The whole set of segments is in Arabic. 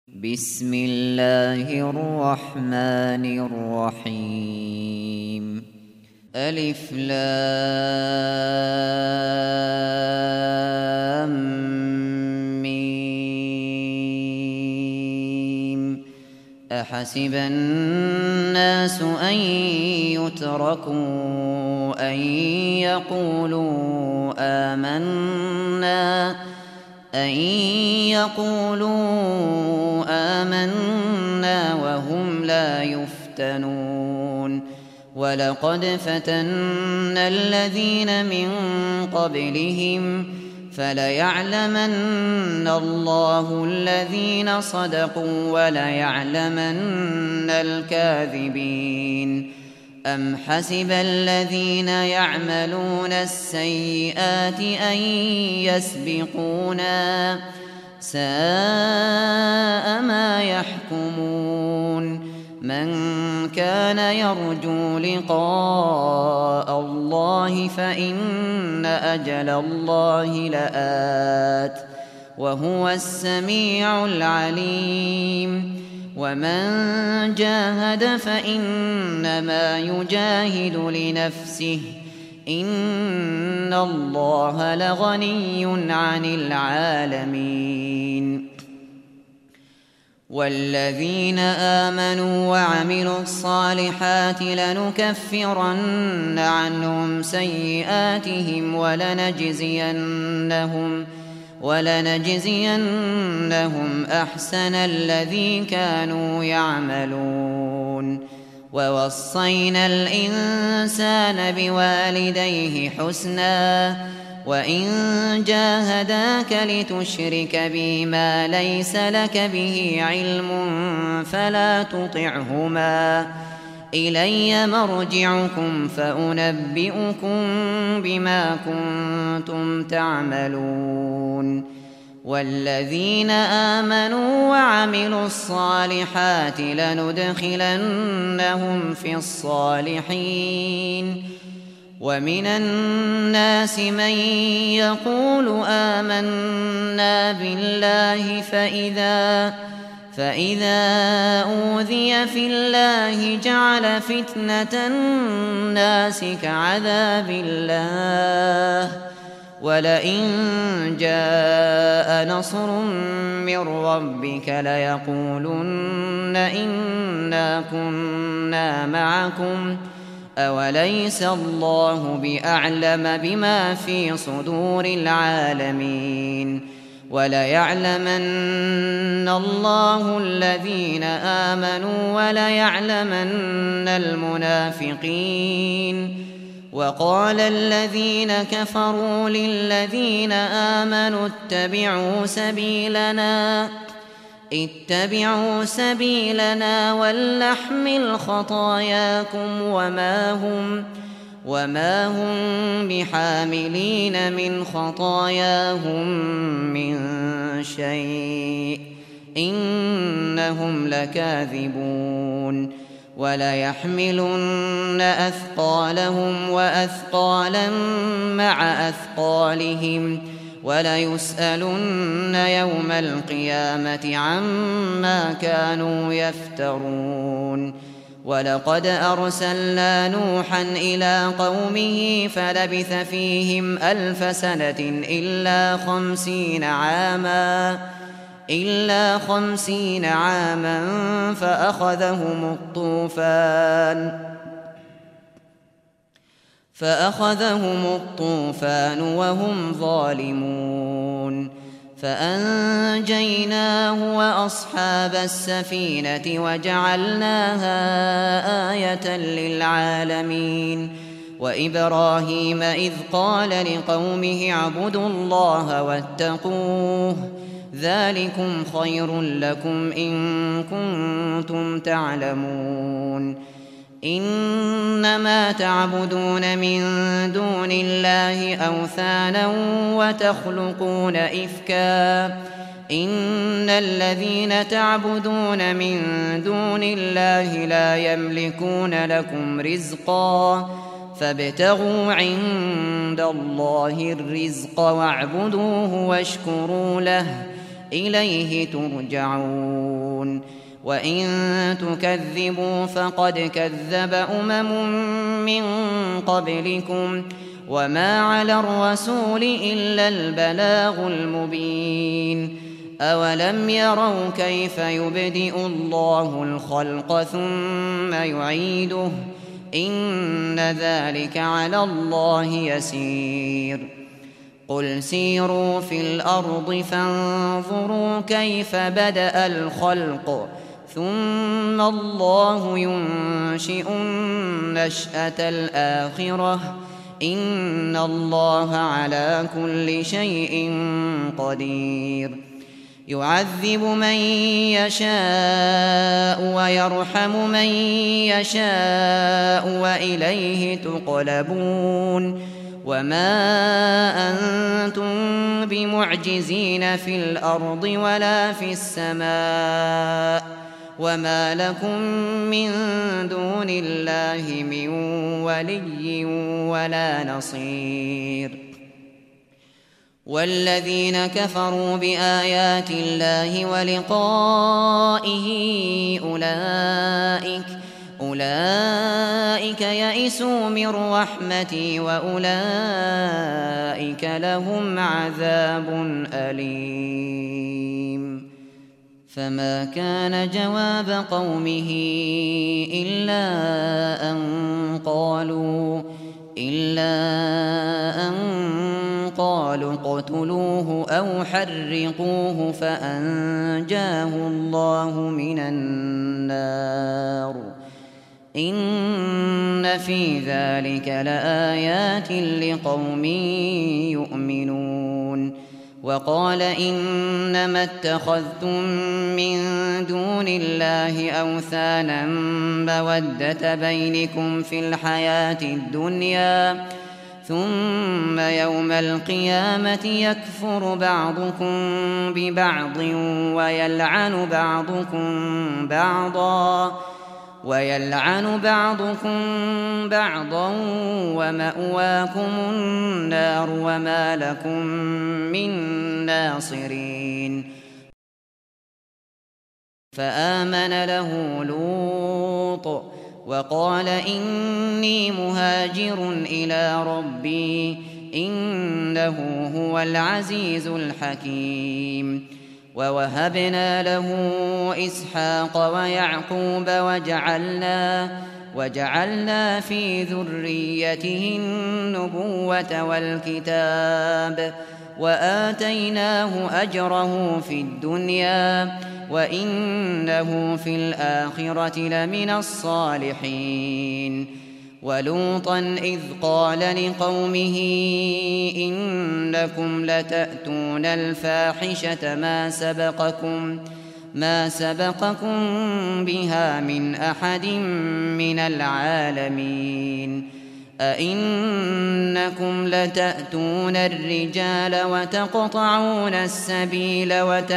بسم الله الرحمن الرحيم. ألف لام ميم. أحسب الناس أن يتركوا أن يقولوا آمنا وهم لا يفتنون. ولقد فتنا الذين من قبلهم فليعلمن الله الذين صدقوا وليعلمن الكاذبين. أم حسب الذين يعملون السيئات أن يسبقونا ساء ما يحكمون. من كان يرجو لقاء الله فإن أجل الله لآت وهو السميع العليم. ومن جاهد فإنما يجاهد لنفسه إن الله لغني عن العالمين. والذين آمنوا وعملوا الصالحات لنكفرن عنهم سيئاتهم ولنجزينهم أحسن الذي كانوا يعملون. ووصينا الإنسان بوالديه حسنا وإن جاهداك لتشرك بي ما ليس لك به علم فلا تطعهما إلي مرجعكم فأنبئكم بما كنتم تعملون. والذين آمنوا وعملوا الصالحات لندخلنهم في الصالحين. ومن الناس من يقول آمنا بالله فإذا أوذي في الله جعل فتنة الناس كعذاب الله ولئن جاء نصر من ربك ليقولن إنا كنا معكم أوليس الله بأعلم بما في صدور العالمين. وليعلمن الله الذين آمنوا وليعلمن المنافقين. وقال الذين كفروا للذين آمنوا اتبعوا سبيلنا ولنحمل خطاياكم وما هم بحاملين من خطاياهم من شيء إنهم لكاذبون. وليحملن أثقالهم وأثقالا مع أثقالهم وليسألن يوم القيامة عما كانوا يفترون. ولقد أرسلنا نوحا إلى قومه فلبث فيهم 1000 سنة إلا 50 عاما فأخذهم الطوفان وهم ظالمون. فأنجيناه وأصحاب السفينة وجعلناها آية للعالمين. وإبراهيم إذ قال لقومه اعبدوا الله واتقوه ذلكم خير لكم إن كنتم تعلمون. إنما تعبدون من دون الله أوثانا وتخلقون إفكا إن الذين تعبدون من دون الله لا يملكون لكم رزقا فابتغوا عند الله الرزق واعبدوه واشكروا له إليه ترجعون. يعملون وإن تكذبوا فقد كذب من قبلكم وما على الرسول إلا البلاغ المبين أولم يروا كيف يبدئ الله الخلق ثم يعيده إن ذلك على الله يسير قل سيروا في الأرض فانظروا كيف بدأ الخلق ثم الله ينشئ النشأة الآخرة إن الله على كل شيء قدير يعذب من يشاء ويرحم من يشاء وإليه تقلبون وما أنتم بمعجزين في الأرض ولا في السماء وما لكم من دون الله من ولي ولا نصير والذين كفروا بآيات الله ولقائه أولئك يئسوا من رحمتي وأولئك لهم عذاب أليم فما كان جواب قومه إلا أن قالوا اقتلوه أو حرقوه فأنجاه الله من النار إن في ذلك لآيات لقوم يؤمنون وقال إنما اتخذتم من دون الله أوثانا مودة بينكم في الحياة الدنيا ثم يوم القيامة يكفر بعضكم ببعض ويلعن بعضكم بعضا ومأواكم النار وما لكم من ناصرين فآمن له لوط وقال إني مهاجر إلى ربي إنه هو العزيز الحكيم ووهبنا له إسحاق ويعقوب وجعلنا في ذريته النبوة والكتاب وآتيناه أجره في الدنيا وإنه في الآخرة لمن الصالحين ولوطا إذ قال لقومه إنكم لتأتون الفاحشة ما سبقكم بها من أحد من العالمين أئنكم لتأتون الرجال وتقطعون السبيل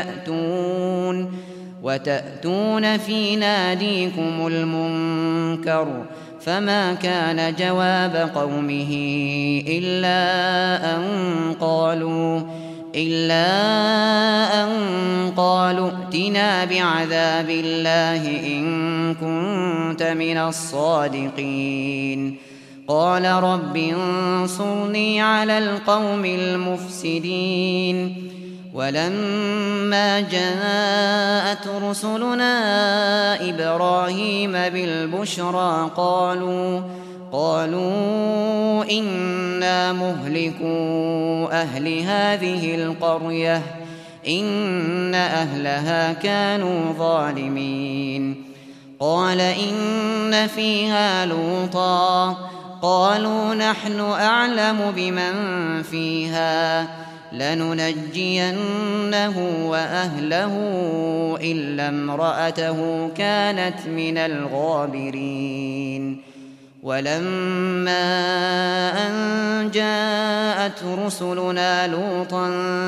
وتأتون في ناديكم المنكر فما كان جواب قومه إلا أن قالوا ائتنا بعذاب الله إن كنت من الصادقين قال رب انصرني على القوم المفسدين ولما جاءت رسلنا إبراهيم بالبشرى قالوا إنا مهلكو أهل هذه القرية إن أهلها كانوا ظالمين قال إن فيها لوطا قالوا نحن أعلم بمن فيها لننجينه وأهله إلا امرأته كانت من الغابرين ولما أن جاءت رسلنا لوطا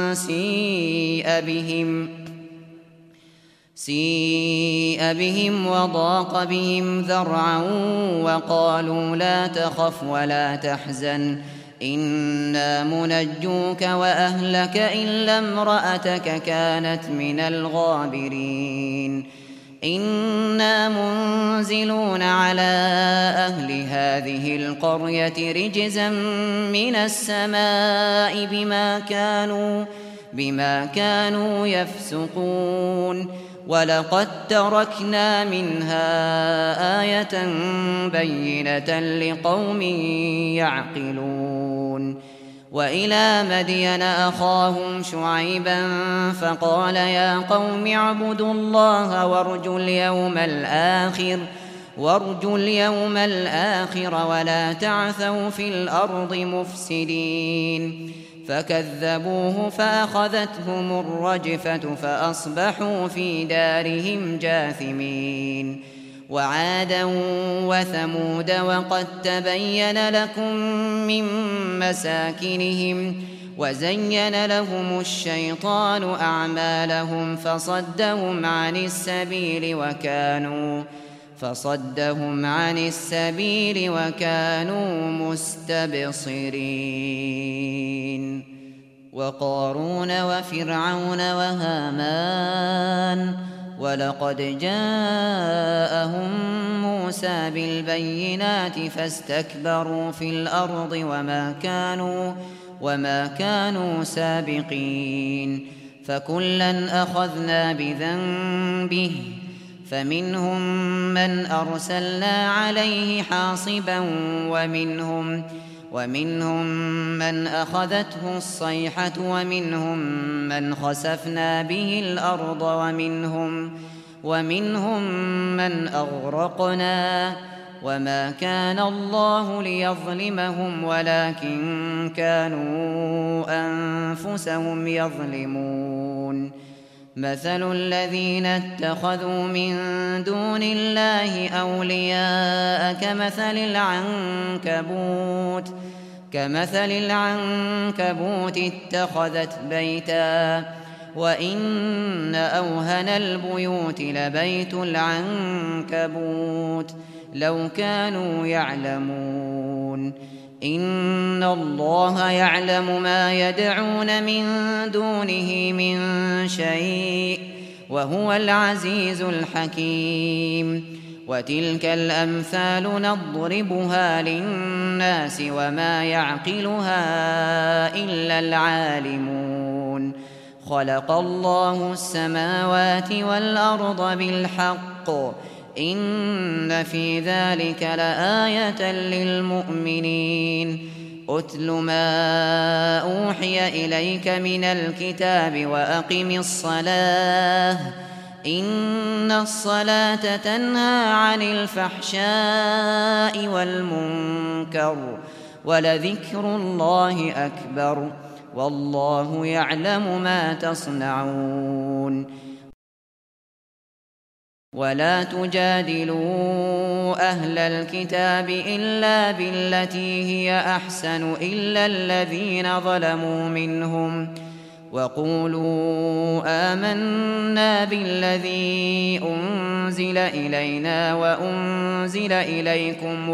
سيء بهم وضاق بهم ذرعا وقالوا لا تخف ولا تحزن إنا منجوك وأهلك إلا امرأتك كانت من الغابرين إنا منزلون على أهل هذه القرية رجزا من السماء بما كانوا يفسقون ولقد تركنا منها آية بينة لقوم يعقلون وإلى مدين أخاهم شعيبا فقال يا قوم اعبدوا الله وارجوا اليوم الآخر ولا تعثوا في الأرض مفسدين فكذبوه فأخذتهم الرجفة فأصبحوا في دارهم جاثمين وعادا وثمود وقد تبين لكم من مساكنهم وزين لهم الشيطان أعمالهم فصدهم عن السبيل وكانوا مستبصرين وقارون وفرعون وهامان ولقد جاءهم موسى بالبينات فاستكبروا في الأرض وما كانوا سابقين فكلا أخذنا بذنبه فمنهم من أرسلنا عليه حاصبا ومنهم من أخذته الصيحة ومنهم من خسفنا به الأرض ومنهم من أغرقنا وما كان الله ليظلمهم ولكن كانوا أنفسهم يظلمون مثل الذين اتخذوا من دون الله أولياء كمثل العنكبوت اتخذت بيتا وإن أوهن البيوت لبيت العنكبوت لو كانوا يعلمون إن الله يعلم ما يدعون من دونه من شيء وهو العزيز الحكيم وتلك الأمثال نضربها للناس وما يعقلها إلا العالمون خلق الله السماوات والأرض بالحق إن في ذلك لآية للمؤمنين أتل ما أوحي إليك من الكتاب وأقم الصلاة إن الصلاة تنهى عن الفحشاء والمنكر ولذكر الله أكبر والله يعلم ما تصنعون ولا تجادلوا أهل الكتاب إلا بالتي هي أحسن إلا الذين ظلموا منهم وقولوا آمنا بالذي أنزل إلينا وأنزل إليكم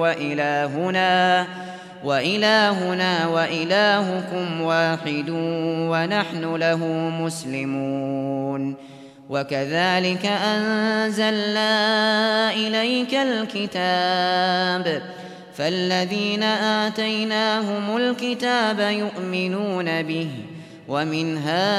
وإلهنا وإلهكم واحد ونحن له مسلمون وكذلك أنزلنا إليك الكتاب فالذين آتيناهم الكتاب يؤمنون به ومن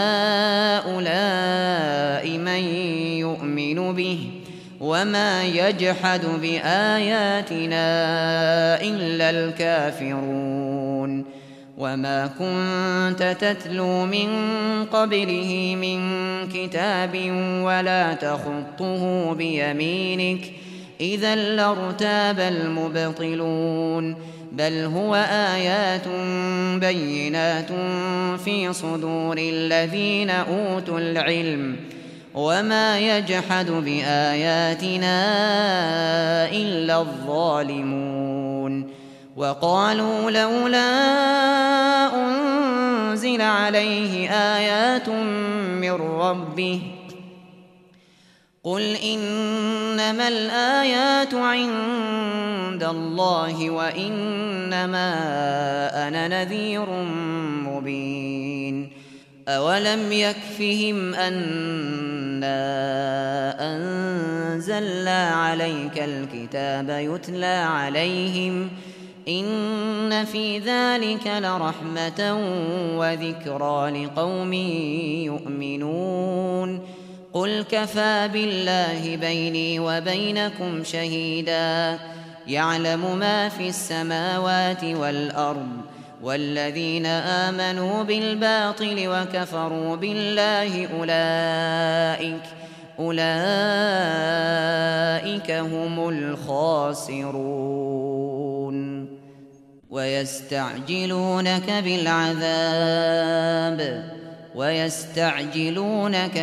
هؤلاء من يؤمن به وما يجحد بآياتنا إلا الكافرون وما كنت تتلو من قبله من كتاب ولا تخطه بيمينك إذا لارتاب المبطلون بل هو آيات بينات في صدور الذين أوتوا العلم وما يجحد بآياتنا إلا الظالمون وقالوا لولا أنزل عليه آيات من ربه قل إنما الآيات عند الله وإنما أنا نذير مبين أولم يكفهم أنا أنزلنا عليك الكتاب يتلى عليهم إن في ذلك لرحمة وذكرى لقوم يؤمنون قل كفى بالله بيني وبينكم شهيدا يعلم ما في السماوات والأرض والذين آمنوا بالباطل وكفروا بالله أولئك هم الخاسرون ويستعجلونك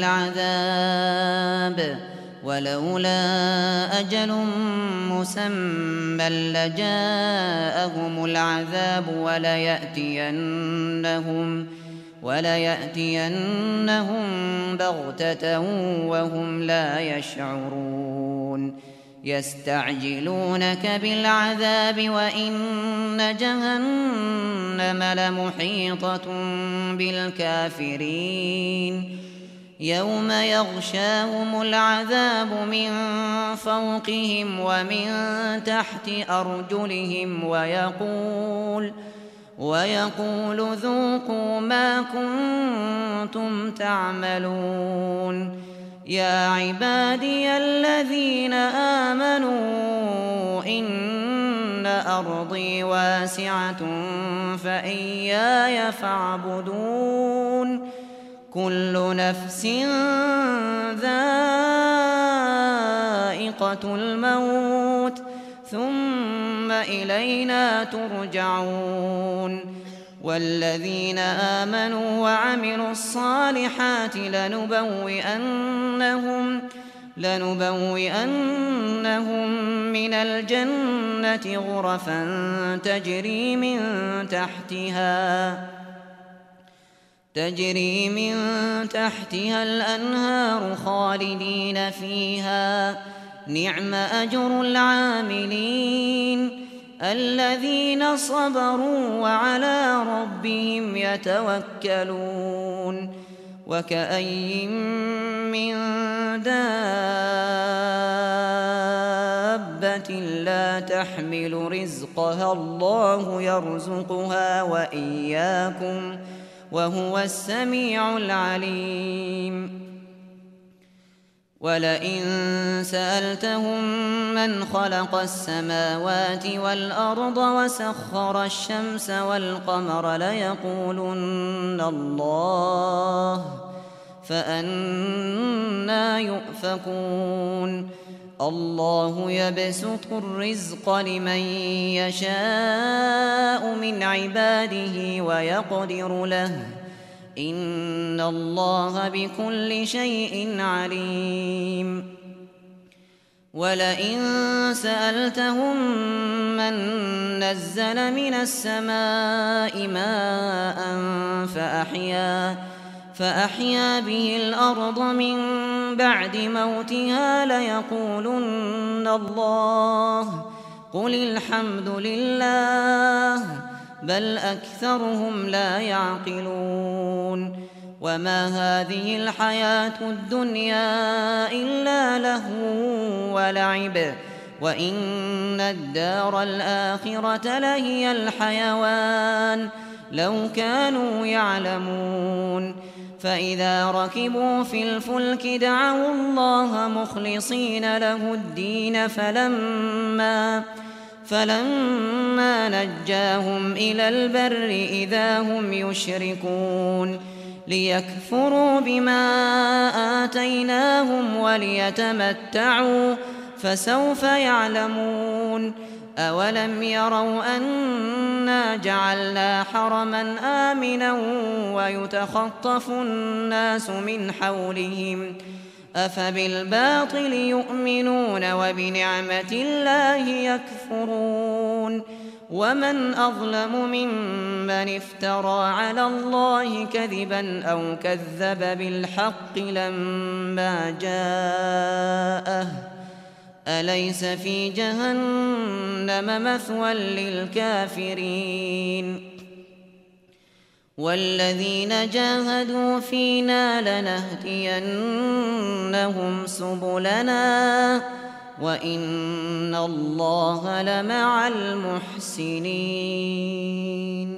بالعذاب ولولا أجل مسمى لجاءهم العذاب وليأتينهم بغتة وهم لا يشعرون يستعجلونك بالعذاب وإن جهنم لمحيطة بالكافرين يوم يغشاهم العذاب من فوقهم ومن تحت أرجلهم ويقول ذوقوا ما كنتم تعملون يا عبادي الذين آمنوا إن أرضي واسعة فإياي فاعبدون كل نفس ذائقة الموت ثم إلينا ترجعون والذين آمنوا وعملوا الصالحات لنبوئنهم من الجنة غرفا تجري من تحتها الأنهار خالدين فيها نعم أجر العاملين الذين صبروا وعلى ربهم يتوكلون وكأين من دابة لا تحمل رزقها الله يرزقها وإياكم وهو السميع العليم ولئن سألتهم من خلق السماوات والأرض وسخر الشمس والقمر ليقولن الله فأنى يؤفكون الله يبسط الرزق لمن يشاء من عباده ويقدر له إن الله بكل شيء عليم ولئن سألتهم من نزل من السماء ماء فأحيا به الأرض من بعد موتها ليقولن الله قل الحمد لله بل أكثرهم لا يعقلون وما هذه الحياة الدنيا إلا لهو ولعب وإن الدار الآخرة لهي الحيوان لو كانوا يعلمون فإذا ركبوا في الفلك دعوا الله مخلصين له الدين فلما نجاهم إلى البر إذا هم يشركون ليكفروا بما آتيناهم وليتمتعوا فسوف يعلمون أولم يروا أنا جعلنا حرما آمنا ويتخطف الناس من حولهم أفبالباطل يؤمنون وبنعمة الله يكفرون ومن أظلم ممن افترى على الله كذبا أو كذب بالحق لما جاءه أليس في جهنم مثوى للكافرين والذين جاهدوا فينا لنهدينهم سبلنا وإن الله لمع المحسنين